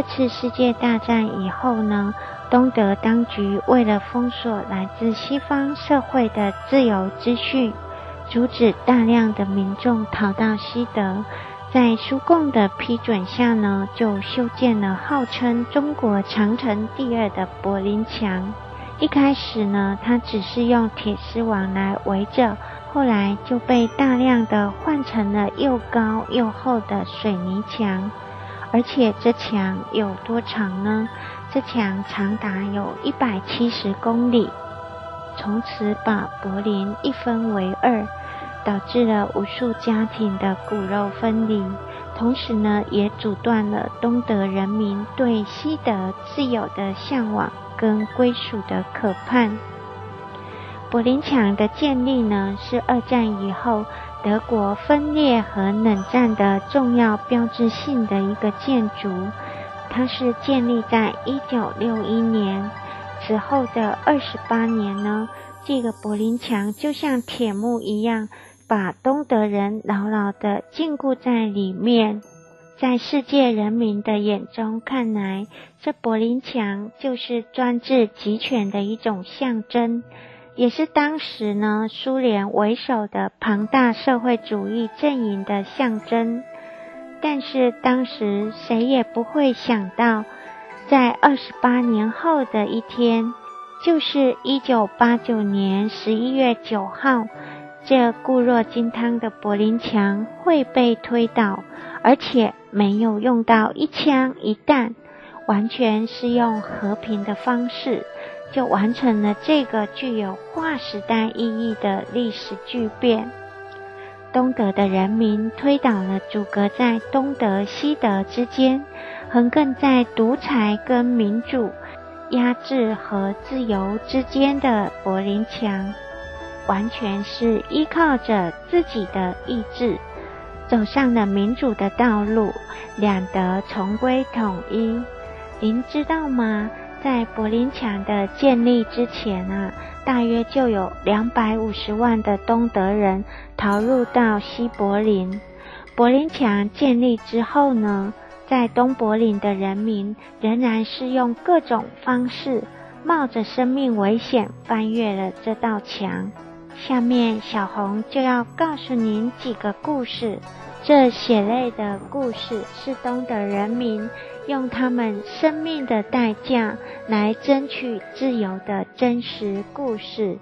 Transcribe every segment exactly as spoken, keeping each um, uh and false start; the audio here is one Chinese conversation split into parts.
次世界大战以后呢，东德当局为了封锁来自西方社会的自由资讯，阻止大量的民众逃到西德，在苏共的批准下呢，就修建了号称中国长城第二的柏林墙。一开始呢，它只是用铁丝网来围着，后来就被大量的换成了又高又厚的水泥墙。而且这墙有多长呢？这墙长达有一百七十公里，从此把柏林一分为二，导致了无数家庭的骨肉分离，同时呢，也阻断了东德人民对西德自由的向往跟归属的渴盼。柏林墙的建立呢，是二战以后德国分裂和冷战的重要标志性的一个建筑。它是建立在一九六一年，此后的二十八年呢，这个柏林墙就像铁幕一样，把东德人牢牢地禁锢在里面。在世界人民的眼中看来，这柏林墙就是专制集权的一种象征，也是当时呢苏联为首的庞大社会主义阵营的象征。但是当时谁也不会想到，在二十八年后的一天，就是一九八九年十一月九号，这固若金汤的柏林墙会被推倒，而且没有用到一枪一弹，完全是用和平的方式就完成了这个具有划时代意义的历史巨变。东德的人民推倒了阻隔在东德西德之间，横亘在独裁跟民主、压制和自由之间的柏林墙，完全是依靠着自己的意志走上了民主的道路，两德重归统一。您知道吗？在柏林墙的建立之前啊，大约就有两百五十万的东德人逃入到西柏林。柏林墙建立之后呢，在东柏林的人民仍然是用各种方式，冒着生命危险翻越了这道墙。下面小红就要告诉您几个故事，这血泪的故事是东德人民用他们生命的代价来争取自由的真实故事。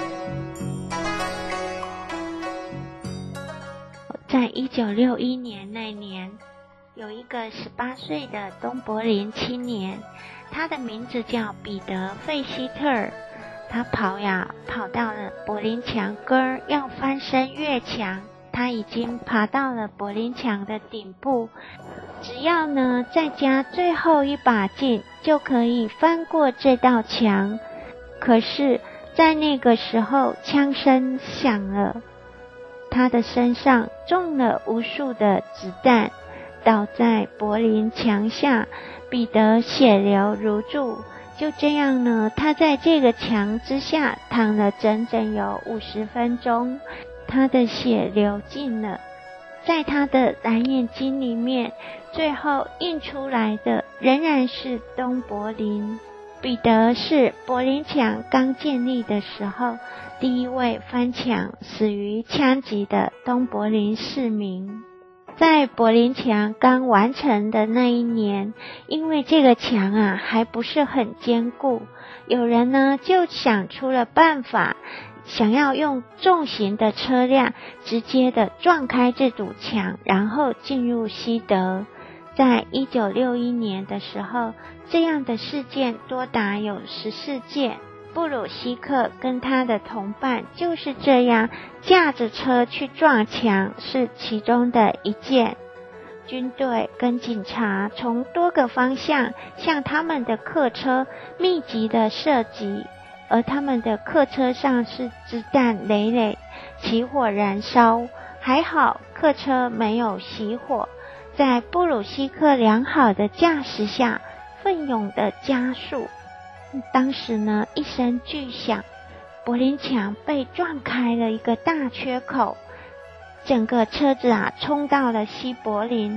在一九六一年那年，有一个十八岁的东柏林青年，他的名字叫彼得·费希特尔。他跑呀跑到了柏林墙根儿，要翻身越墙。他已经爬到了柏林墙的顶部，只要呢再加最后一把劲，就可以翻过这道墙。可是在那个时候，枪声响了，他的身上中了无数的子弹，倒在柏林墙下，彼得血流如注。就这样呢，他在这个墙之下躺了整整有五十分钟，他的血流尽了，在他的蓝眼睛里面，最后映出来的仍然是东柏林。彼得是柏林墙刚建立的时候第一位翻墙死于枪击的东柏林市民。在柏林墙刚完成的那一年，因为这个墙啊还不是很坚固，有人呢就想出了办法，想要用重型的车辆直接的撞开这堵墙，然后进入西德。在一九六一年的时候，这样的事件多达有十四件。布鲁希克跟他的同伴就是这样驾着车去撞墙，是其中的一件。军队跟警察从多个方向向他们的客车密集的射击，而他们的客车上是子弹累累，起火燃烧。还好客车没有熄火，在布鲁希克良好的驾驶下奋勇的加速。当时呢，一声巨响，柏林墙被撞开了一个大缺口，整个车子啊冲到了西柏林。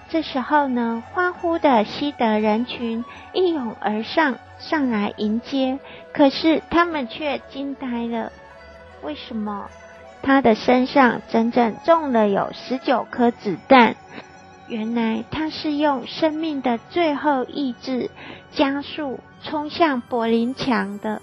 这时候呢，欢呼的西德人群一拥而上，上来迎接，可是他们却惊呆了。为什么？他的身上整整中了有十九颗子弹，原来他是用生命的最后意志加速冲向柏林墙的。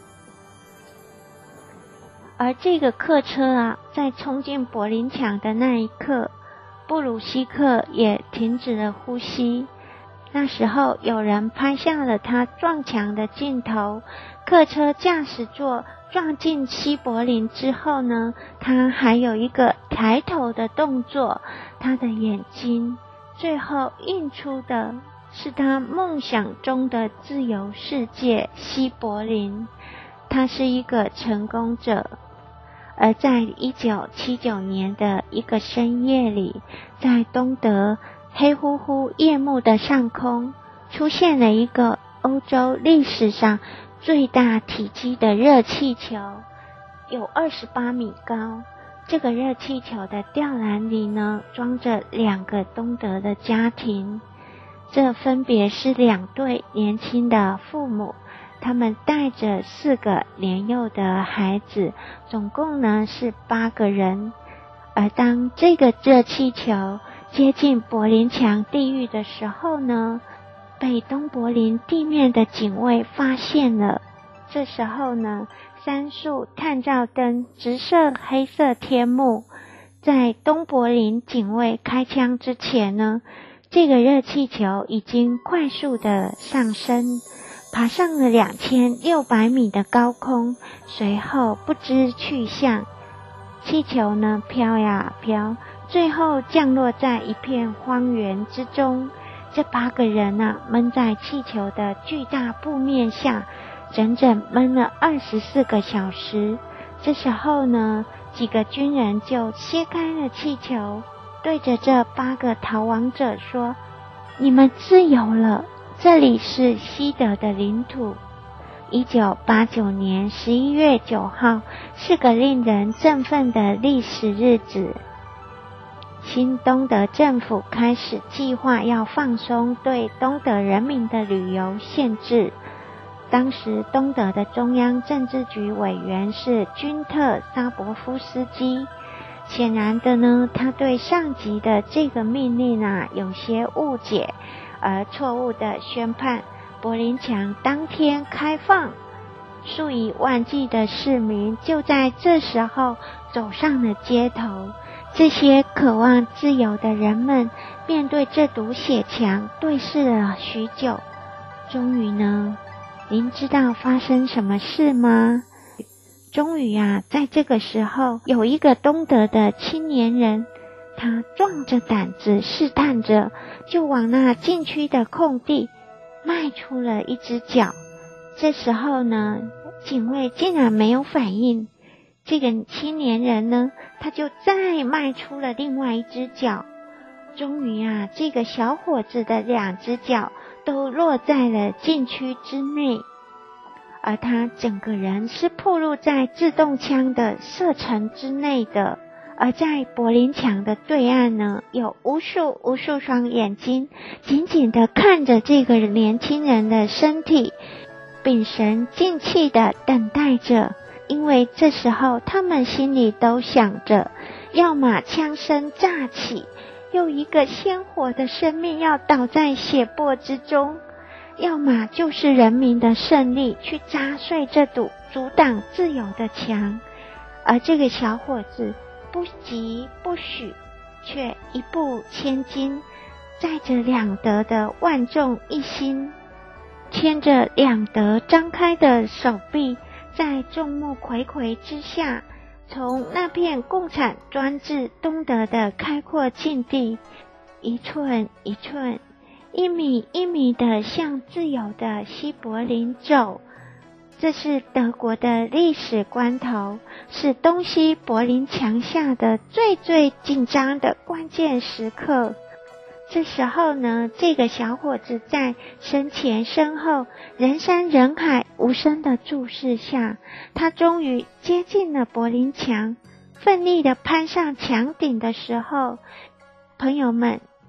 而这个客车啊，在冲进柏林墙的那一刻，布鲁希克也停止了呼吸。那时候有人拍下了他撞墙的镜头，客车驾驶座撞进西柏林之后呢，他还有一个抬头的动作，他的眼睛最后映出的是他梦想中的自由世界西柏林。他是一个成功者。而在一九七九年的一个深夜里，在东德黑乎乎夜幕的上空，出现了一个欧洲历史上最大体积的热气球，有二十八米高。这个热气球的吊篮里呢，装着两个东德的家庭，这分别是两对年轻的父母，他们带着四个年幼的孩子，总共呢是八个人。而当这个热气球接近柏林墙地狱的时候呢，被东柏林地面的警卫发现了。这时候呢，三束探照灯直射黑色天幕，在东柏林警卫开枪之前呢，这个热气球已经快速的上升，爬上了两千六百米的高空，随后不知去向。气球呢飘呀飘，最后降落在一片荒原之中。这八个人啊，闷在气球的巨大布面下，整整闷了二十四个小时。这时候呢，几个军人就掀开了气球，对着这八个逃亡者说：“你们自由了，这里是西德的领土。”一九八九年十一月九号是个令人振奋的历史日子。新东德政府开始计划要放松对东德人民的旅游限制。当时东德的中央政治局委员是君特·沙伯夫斯基。显然的呢，他对上级的这个命令啊有些误解，而错误的宣判柏林墙当天开放。数以万计的市民就在这时候走上了街头。这些渴望自由的人们面对这堵血墙对视了许久。终于呢，您知道发生什么事吗？终于啊，在这个时候，有一个东德的青年人，他壮着胆子试探着，就往那禁区的空地迈出了一只脚。这时候呢，警卫竟然没有反应。这个青年人呢，他就再迈出了另外一只脚。终于啊，这个小伙子的两只脚都落在了禁区之内，而他整个人是暴露在自动枪的射程之内的。而在柏林墙的对岸呢，有无数无数双眼睛紧紧地看着这个年轻人的身体，屏神静气地等待着。因为这时候他们心里都想着，要么枪声炸起，又一个鲜活的生命要倒在血泊之中，要么就是人民的胜利去砸碎这堵阻挡自由的墙。而这个小伙子不急不许，却一步千金，载着两德的万众一心，牵着两德张开的手臂，在众目睽睽之下，从那片共产专制东德的开阔境地，一寸一寸，一米一米地向自由的西柏林走。这是德国的历史关头，是东西柏林墙下的最最紧张的关键时刻。这时候呢，这个小伙子在身前身后人山人海无声的注视下，他终于接近了柏林墙。奋力的攀上墙顶的时候，朋友们，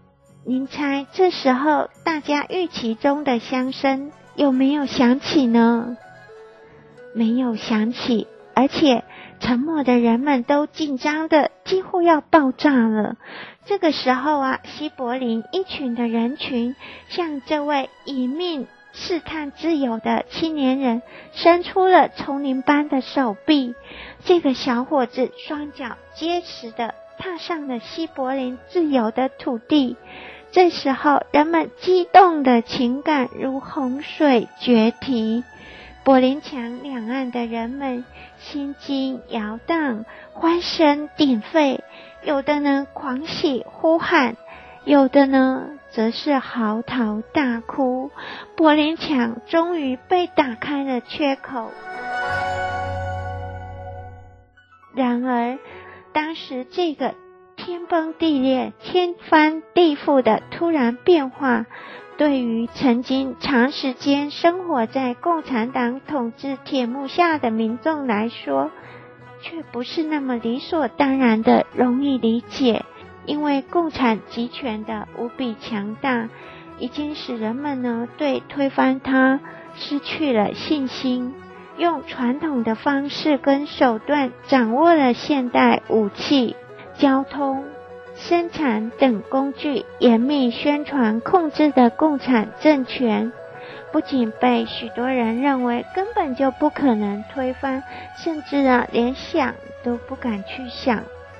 您猜这时候大家预期中的响声有没有响起呢？没有响起，而且沉默的人们都紧张的几乎要爆炸了。这个时候啊，西柏林一群的人群向这位以命试探自由的青年人伸出了丛林般的手臂。这个小伙子双脚结实的踏上了西柏林自由的土地。这时候人们激动的情感如洪水决堤，柏林墙两岸的人们心惊摇荡，欢声鼎沸，有的呢狂喜呼喊，有的呢则是嚎啕大哭。柏林墙终于被打开了缺口。然而当时这个天崩地裂、天翻地覆的突然变化，对于曾经长时间生活在共产党统治铁幕下的民众来说，却不是那么理所当然的容易理解。因为共产集权的无比强大，已经使人们呢对推翻它失去了信心，用传统的方式跟手段掌握了现代武器、交通、生产等工具，严密宣传控制的共产政权，不仅被许多人认为根本就不可能推翻，甚至啊连想都不敢去想。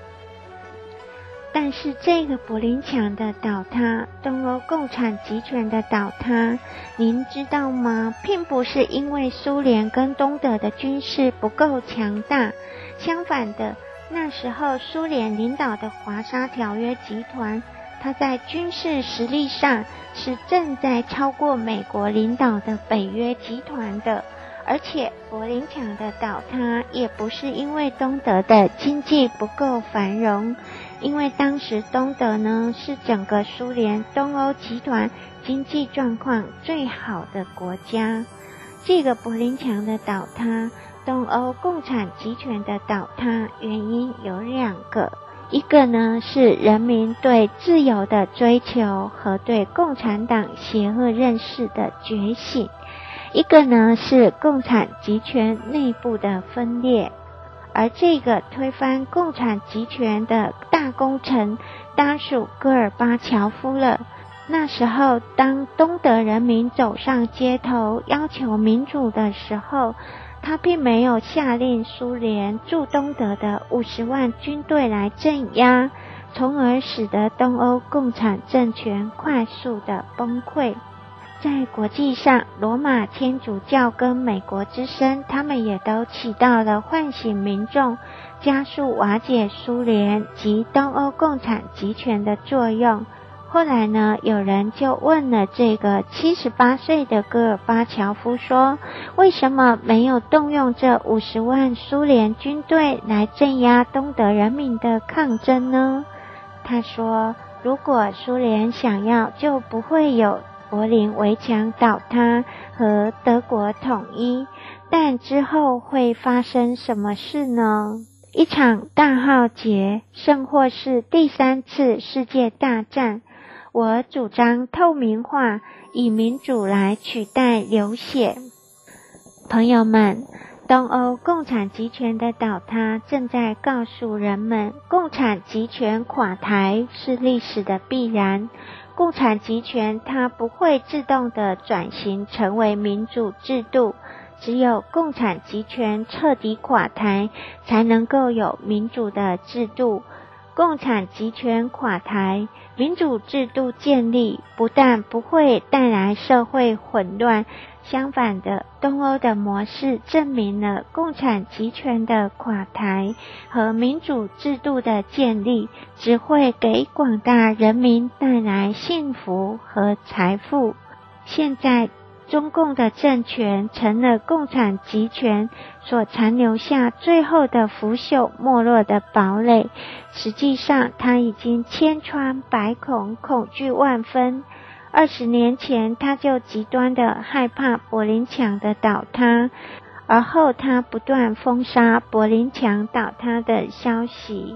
但是这个柏林墙的倒塌，东欧共产集权的倒塌，您知道吗？并不是因为苏联跟东德的军事不够强大，相反的，那时候苏联领导的华沙条约集团，它在军事实力上是正在超过美国领导的北约集团的。而且柏林墙的倒塌也不是因为东德的经济不够繁荣，因为当时东德呢是整个苏联东欧集团经济状况最好的国家。这个柏林墙的倒塌，东欧共产集权的倒塌，原因有两个，一个呢是人民对自由的追求和对共产党邪恶认识的觉醒，一个呢是共产集权内部的分裂。而这个推翻共产集权的大功臣当属戈尔巴乔夫了。那时候当东德人民走上街头要求民主的时候，他并没有下令苏联驻东德的五十万军队来镇压，从而使得东欧共产政权快速的崩溃。在国际上，罗马天主教跟美国之声，他们也都起到了唤醒民众、加速瓦解苏联及东欧共产集权的作用。后来呢，有人就问了这个七十八岁的戈尔巴乔夫说，为什么没有动用这五十万苏联军队来镇压东德人民的抗争呢？他说，如果苏联想要，就不会有柏林围墙倒塌和德国统一，但之后会发生什么事呢？一场大浩劫，甚或是第三次世界大战。我主张透明化，以民主来取代流血。朋友们，东欧共产集权的倒塌正在告诉人们，共产集权垮台是历史的必然。共产集权它不会自动的转型成为民主制度，只有共产集权彻底垮台，才能够有民主的制度。共产集权垮台，民主制度建立，不但不会带来社会混乱，相反的，东欧的模式证明了共产集权的垮台和民主制度的建立只会给广大人民带来幸福和财富。现在中共的政权成了共产集权所残留下最后的腐朽没落的堡垒，实际上它已经千疮百孔，恐惧万分。二十年前他就极端的害怕柏林墙的倒塌，而后他不断封杀柏林墙倒塌的消息，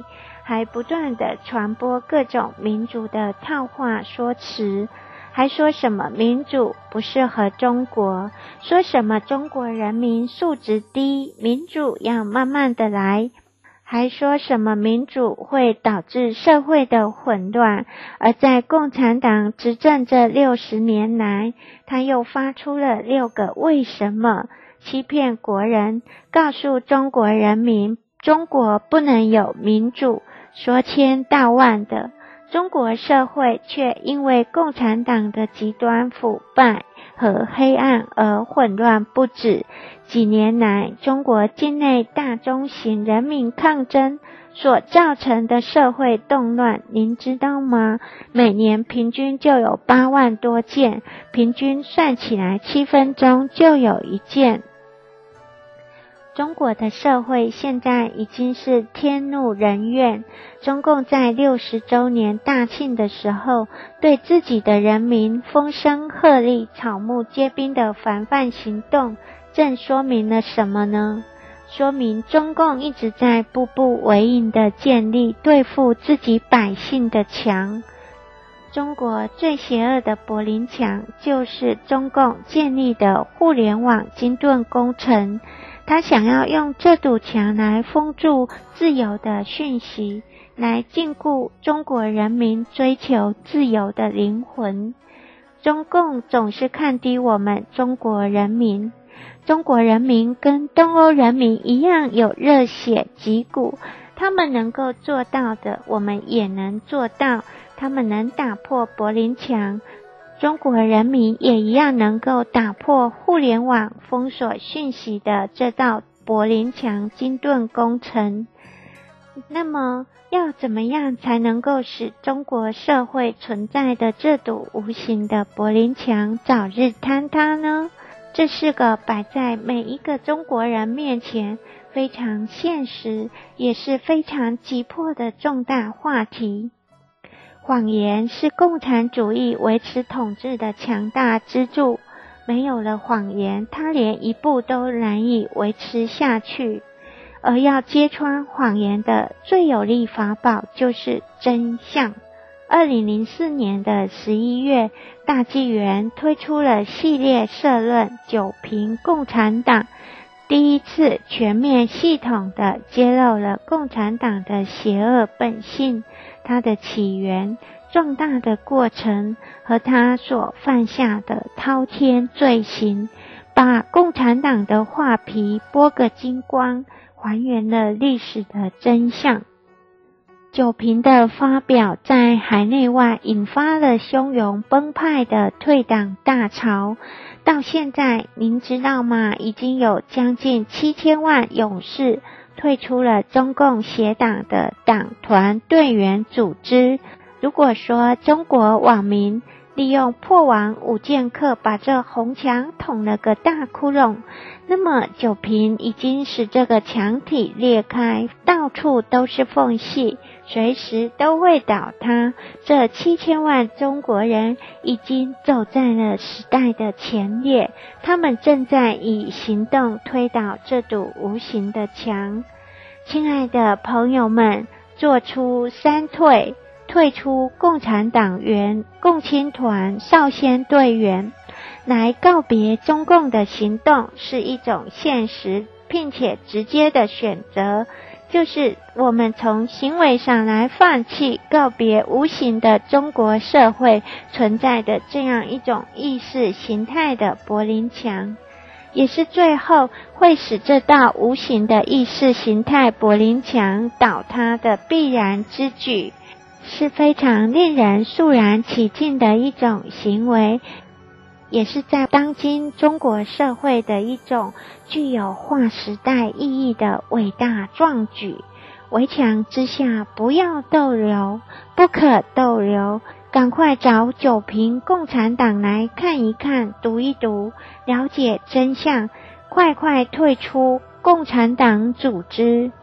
还不断地传播各种民主的套话说辞，还说什么民主不适合中国，说什么中国人民素质低，民主要慢慢的来，还说什么民主会导致社会的混乱。而在共产党执政这六十年来，他又发出了六个为什么，欺骗国人，告诉中国人民中国不能有民主，说千道万的。中国社会却因为共产党的极端腐败和黑暗而混乱不止。几年来，中国境内大中型人民抗争所造成的社会动乱，您知道吗？每年平均就有八万多件，平均算起来七分钟就有一件。中国的社会现在已经是天怒人怨。中共在六十周年大庆的时候，对自己的人民风声鹤唳、草木皆兵的防范行动，正说明了什么呢？说明中共一直在步步为营地建立对付自己百姓的墙。中国最邪恶的柏林墙，就是中共建立的互联网金盾工程。他想要用这堵墙来封住自由的讯息，来禁锢中国人民追求自由的灵魂。中共总是看低我们中国人民。中国人民跟东欧人民一样有热血脊骨，他们能够做到的，我们也能做到。他们能打破柏林墙，中国人民也一样能够打破互联网封锁讯息的这道柏林墙金盾工程。那么要怎么样才能够使中国社会存在的这堵无形的柏林墙早日坍塌呢？这是个摆在每一个中国人面前非常现实，也是非常急迫的重大话题。谎言是共产主义维持统治的强大支柱，没有了谎言，它连一步都难以维持下去。而要揭穿谎言的最有力法宝就是真相。二零零四年的十一月，大纪元推出了系列社论九评共产党，第一次全面系统地揭露了共产党的邪恶本性，它的起源、壮大的过程和他所犯下的滔天罪行，把共产党的画皮剥个精光，还原了历史的真相。九评的发表在海内外引发了汹涌崩派的退党大潮，到现在您知道吗？已经有将近七千万勇士退出了中共邪党的党团队员组织。如果说中国网民利用破网五剑客把这红墙捅了个大窟窿，那么九评已经使这个墙体裂开，到处都是缝隙，随时都会倒塌。这七千万中国人已经走在了时代的前列，他们正在以行动推倒这堵无形的墙。亲爱的朋友们，做出三退，退出共产党员、共青团、少先队员，来告别中共的行动，是一种现实并且直接的选择，就是我们从行为上来放弃告别无形的中国社会存在的这样一种意识形态的柏林墙，也是最后会使这道无形的意识形态柏林墙倒塌的必然之举，是非常令人肃然起敬的一种行为，也是在当今中国社会的一种具有划时代意义的伟大壮举。围墙之下不要逗留，不可逗留，赶快找九评共产党来看一看，读一读，了解真相，快快退出共产党组织。